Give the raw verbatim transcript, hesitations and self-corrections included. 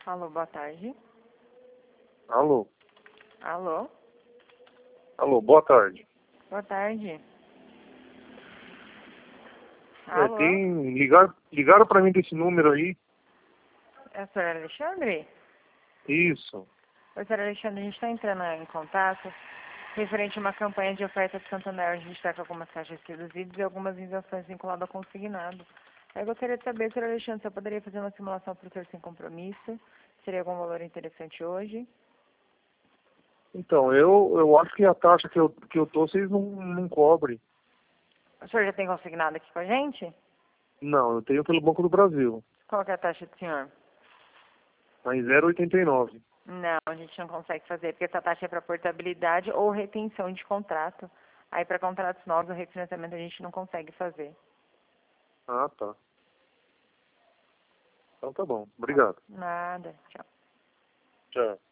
Alô, boa tarde. Alô? Alô? Alô, boa tarde. Boa tarde. É, Alô? tem... Ligaram, ligaram pra mim desse número aí? É o senhor Alexandre? Isso. Oi, senhor Alexandre, a gente está entrando em contato referente a uma campanha de oferta de Santander, onde a gente está com algumas taxas reduzidas e algumas isenções vinculadas ao consignado. Eu gostaria de saber, senhor Alexandre, se eu poderia fazer uma simulação para o senhor sem compromisso? Seria algum valor interessante hoje? Então, eu, eu acho que a taxa que eu, que eu tô, vocês não, não cobrem. O senhor já tem consignado aqui com a gente? Não, eu tenho pelo Banco do Brasil. Qual que é a taxa do senhor? Tá em zero vírgula oitenta e nove. Não, a gente não consegue fazer, porque essa taxa é para portabilidade ou retenção de contrato. Aí, para contratos novos, o refinanciamento a gente não consegue fazer. Ah, tá. Então tá bom. Obrigado. Nada, tchau. Tchau.